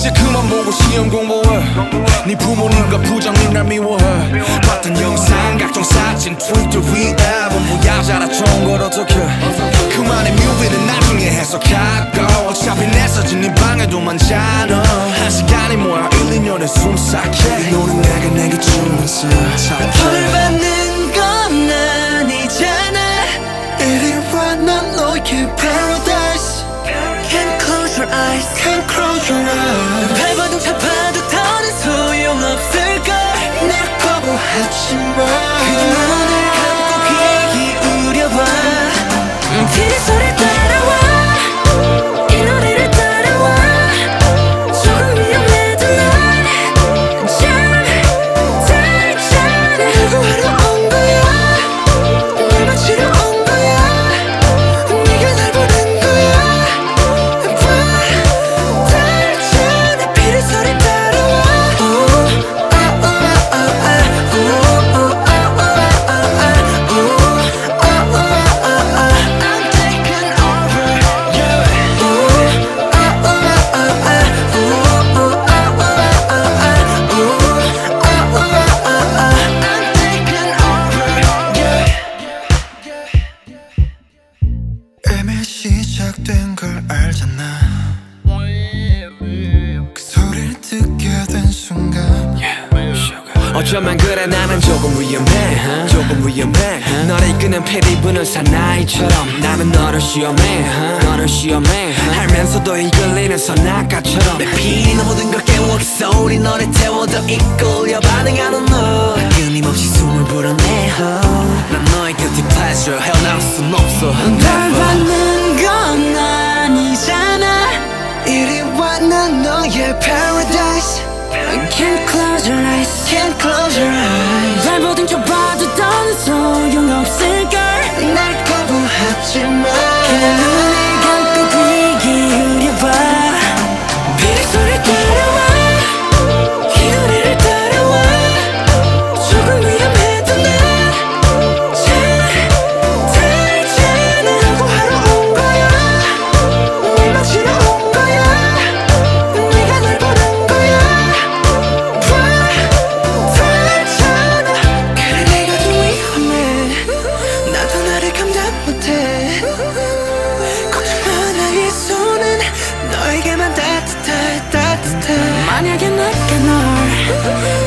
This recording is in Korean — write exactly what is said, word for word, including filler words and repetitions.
이제 그만 보고 시험 공부해. 네 부모님과 부장님 날 미워해. 봤던 영상 각종 사진 트위터 위에 전부 야자라 좋은 걸 어떡해. 그만의 뮤비는 나중에 해석하고 어차피 내 사진 네 방에도 많잖아. 한 시간이 뭐야 일, 이 년에 숨삭해. 너는 내가 내게 주면서 벌 받는 건 아니잖아. 이리 와 난 너의 paradise. Can't close your eyes, can't close your eyes. 발버둥 잡아도 더는 소용없을걸. 날 거부하지마. 그냥 눈을 감고 귀 기울여봐. 피리 소리 따라와. 이 노래를 따라와. 조금 위험해도 난 참 달잖아. 누구 하러 온 거야. 날 맞추러 온 거야. 네가 날 보낸 거야. 봐 달잖아. 피리 소리 따라와. 이미 시작된 걸 알잖아. 그 소리를 듣게 된 순간 어쩌면 그래 나는 조금 위험해 조금 위험해 너를 이끄는 피리 부는 사나이처럼 나는 너를 시험해 너를 시험해 알면서도 이끌리는 선악가처럼 내 피는 모든 걸 깨워 그 소리 너를 태워 더 이끌려 반응하는 너 끊임없이 숨을 불어내 난 너의 guilty pleasure 헤어나올 순 없어 날 받는 건 아니잖아. 이리 와 난 너의 paradise. Can't close your eyes, can't close your eyes. 발버둥 쳐봐도 더는 소용없을걸. 날 거부하지마. 그냥 눈을 감고 귀 기울여봐. 피리 소리 따라와. 이 노래를 따라와. 조금 위험해도 난 참 달잖아. 누구 하러 온 거야. 날 맞추러 온 거야. 네가 날 보낸 거야. 그래 내가 좀 위험해. 나도 나를 감당 못해. 걱정마 나의 손은 너에게만 따뜻해 따뜻해. 만약에 내가 널